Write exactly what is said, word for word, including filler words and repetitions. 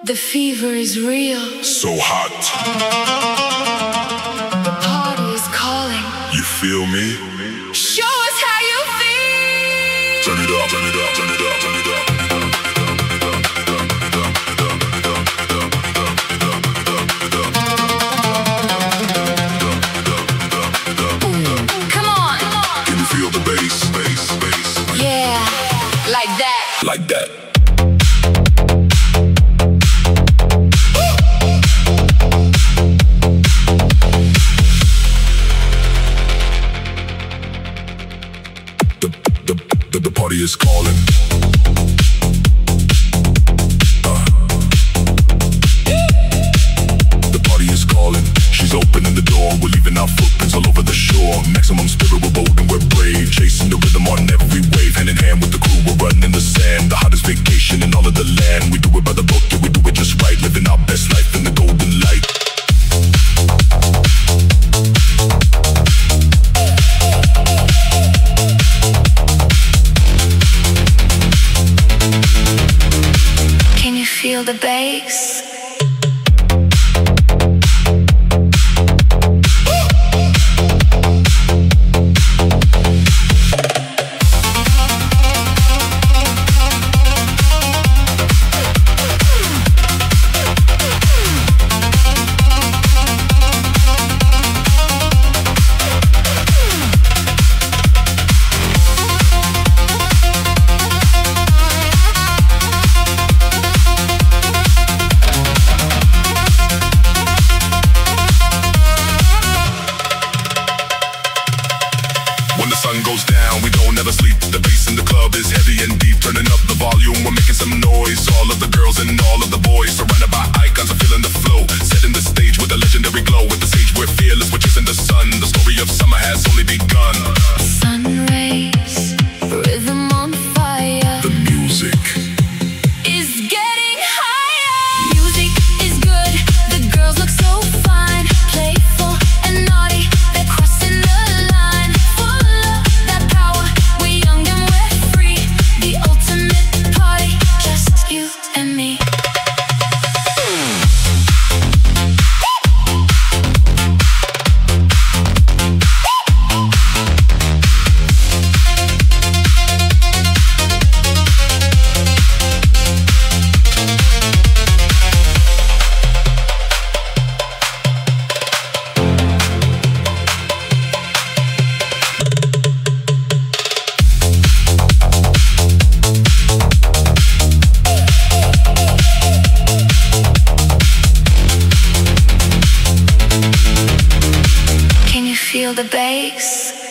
The fever is real. So hot. The party is calling. You feel me? Show us how you feel. Turn it up, turn it up, turn it up, turn it up. Come on. Can you feel the bass, bass, bass? Yeah, like that. Like that. The party is calling. Uh. The party is calling. She's opening the door. We're leaving our footprints all over the shore. Maximum spirit, we're bold and we're brave. Chasing the rhythm on every wave. Hand in hand with the crew, we're running in the sand. The hottest vacation in all of the land. We do it by the book, yeah, we do it just right. Living our best life in the golden light. Feel the bass. When the sun goes down, we don't ever sleep. The bass in the club is heavy and deep. Turning up the volume, we're making some noise. All of the girls and all of the boys, surrounded by icons, are feeling the flow. Setting the stage with a legendary glow. With the stage we're fearless, we're chasing the sun. The story of summer has only begun. Sun rays, rhythm on fire. The music is getting higher. Music is good, the girls look so fine. Playful and naughty, they're crossing the line. Full of that power, we're young and we're free. The ultimate party, just you and me. Can you feel the bass?